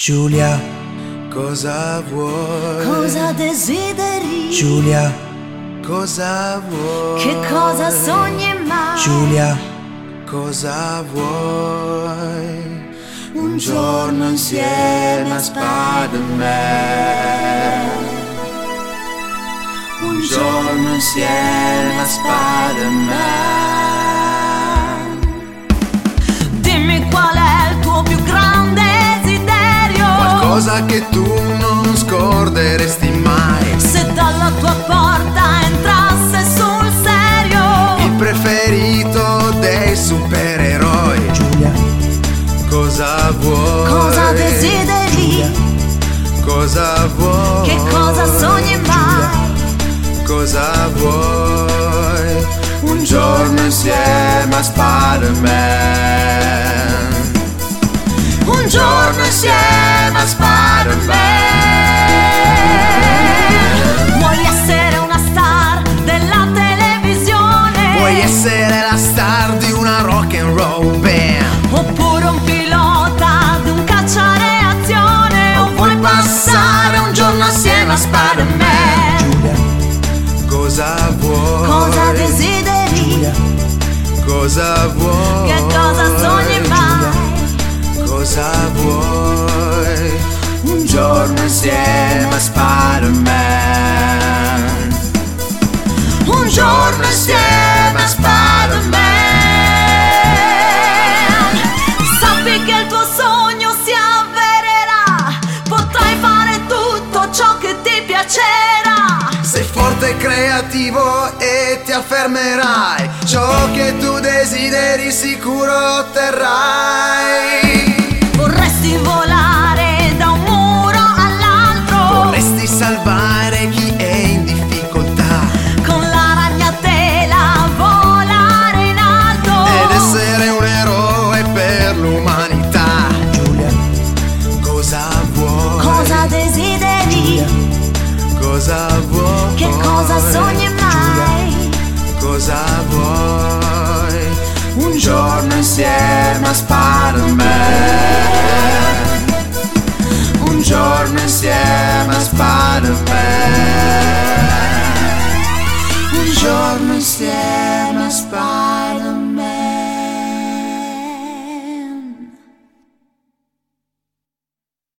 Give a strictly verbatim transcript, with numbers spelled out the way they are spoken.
Giulia, cosa vuoi? Cosa desideri? Giulia, cosa vuoi? Che cosa sogni mai? Giulia, cosa vuoi? Un giorno insieme a Spider-Man. Un giorno insieme a Spider-Man. Dimmi qual è il tuo più grande desiderio, qualcosa che tu non scorderesti mai. se dalla tua porta entrasse sul serio Il preferito dei supereroi. Giulia, cosa vuoi? cosa desideri? Giulia, cosa vuoi? Che cosa sogni mai? Cosa vuoi? Un giorno insieme a Spider-Man. Un giorno insieme a Spider-Man. Vuoi essere una star della televisione? Vuoi essere la star di una rock and roll band? Oppure un pilota di un cacciareazione? O vuoi passare un giorno assieme a Spider-Man? Giulia, cosa vuoi? Cosa desideri? Giulia, cosa vuoi? Che cosa sogni mai? Cosa vuoi? Un giorno insieme a Spider-Man. Un giorno insieme a Spider-Man. Sappi che il tuo sogno si avvererà, potrai fare tutto ciò che ti piacerà. Sei forte e creativo e ti affermerai. Ciò che tu desideri sicuro otterrai.